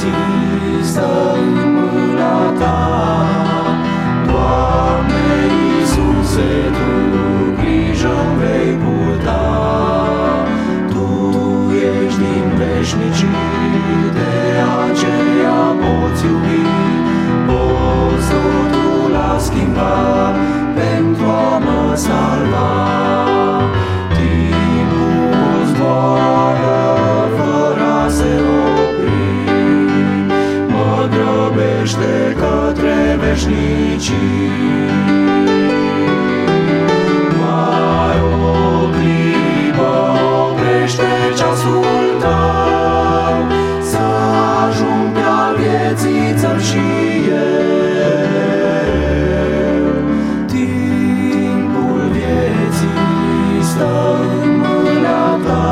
vieții stă în mâna Ta. Doamne Iisuse, Tu grijă-mi vei purta. Tu ești din veșnicii, de aceea poți iubi. Poți totul a schimba pentru a mă salva. Timpul zboară fără a se opri, mă grăbește către veșnicii. Mai o clipă oprește ceasul Tău, să ajung pe-al vieții țări și eu. Timpul vieții stă în mâna Ta.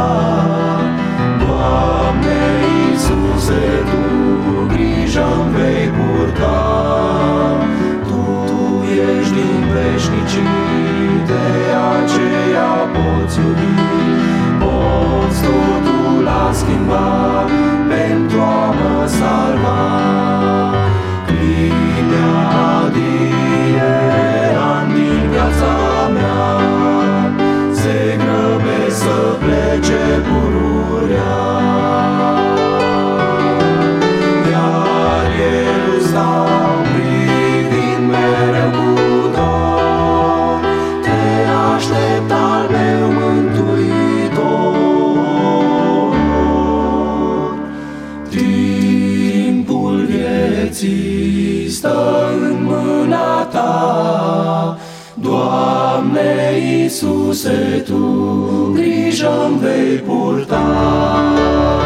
Doamne Iisuse, Tu grijă-mi vei purta. Tu ești din veșnicii, de aceea poți iubi. Poți totul a schimba pentru a mă salva. Clipe adie, ani din viața mea, se grăbesc să plece pururea. Iar eu stau privind mereu cu dor, Te aștept al meu Mântuitor. Timpul vieții stă în mâna Ta. Doamne Iisuse, Tu grijă-mi vei purta.